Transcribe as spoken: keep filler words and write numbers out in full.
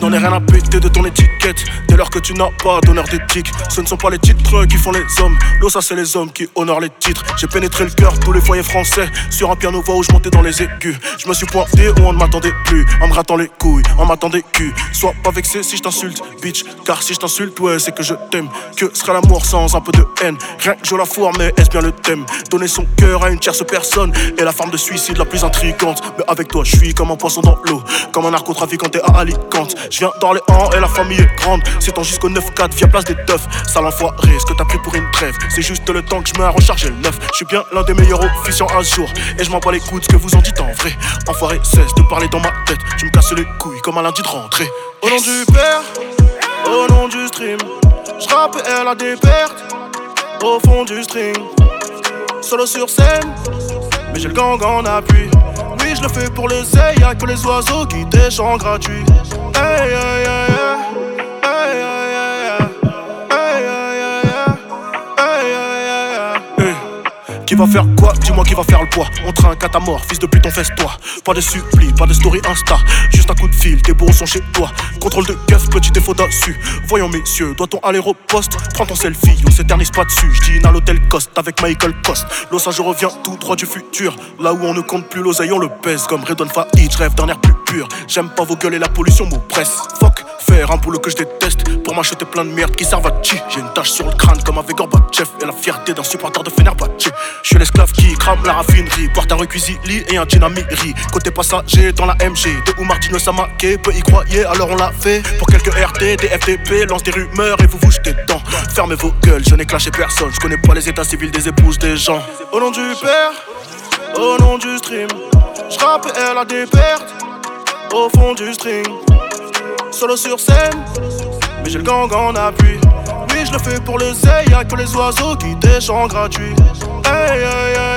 n'en ai rien à péter de ton étiquette. Dès lors que tu n'as pas d'honneur d'éthique, ce ne sont pas les titres qui font les hommes. L'eau, ça c'est les hommes qui honorent les titres. J'ai pénétré le cœur de tous les foyers français sur un piano voix où je montais dans les aigus. Je me suis pointé où on ne m'attendait plus, en me grattant les couilles, en m'attendait cul. Sois pas vexé si je t'insulte, bitch, car si je t'insulte, ouais, c'est que je t'aime. Que serait l'amour sans un peu de haine? Rien que je la foire, mais est-ce bien le thème? Donner son cœur à une tierce personne est la forme de suicide la plus intrigante. Mais avec toi, je suis comme un poisson dans l'eau, comme un narcotrafiquant et à Alicante. Je viens d'Orléans et la famille est grande. C'est en jusqu'au neuf quatre via place des teufs. Sale enfoiré, ce que t'as pris pour une trêve, c'est juste le temps que je mets à recharger le neuf. Je suis bien l'un des meilleurs officiants à jour, et je m'en bats les coudes ce que vous en dites en vrai. Enfoiré, cesse de parler dans ma tête, tu me casses les couilles comme un lundi de rentrée. Au nom du père, au nom du stream, je rappe et elle a des pertes au fond du string. Solo sur scène, mais j'ai le gang en appui. Oui, je le fais pour le zé, y'a que les oiseaux qui t'échangent gratuit. Hey, hey, hey, hey, hey, hey, hey, hey, hey, hey. Qui va faire quoi? Dis-moi qui va faire le poids. On trinque à ta mort, fils de pute, on fesse-toi. Pas de suppli, pas de story Insta, juste un coup de fil, tes bourreaux sont chez toi. Contrôle de keuf, petit défaut dessus. Voyons messieurs, doit-on aller au poste? Prends ton selfie, on s'éternise pas dessus. J'dîne à l'hôtel Coste avec Michael Coste. L'Ossa, je reviens tout droit du futur, là où on ne compte plus l'oseille, on le pèse. Comme Redon Faïd, je rêve d'un air plus pur. J'aime pas vos gueules et la pollution m'oppresse. Fuck, faire un boulot que je déteste pour m'acheter plein de merde qui servent à chi. J'ai une tache sur le crâne comme avec Gorbatchev et la fierté d'un supporter de Fenerbahçe. Je suis l'esclave qui crame la raffinerie, boire un recuisili et un gin à miri. Côté passager dans la M G, de où Martino Samake peu y croyait, alors on l'a fait. Pour quelques R T, des F T P, lance des rumeurs et vous vous jetez dedans. Fermez vos gueules, je n'ai clashé personne, je connais pas les états civils des épouses des gens. Au nom du père, au nom du stream, je rappe et elle a des pertes au fond du string. Solo sur scène, mais j'ai le gang en appui. Oui, je le fais pour le zé, y'a que les oiseaux qui t'échangent gratuit. Hey, hey, hey.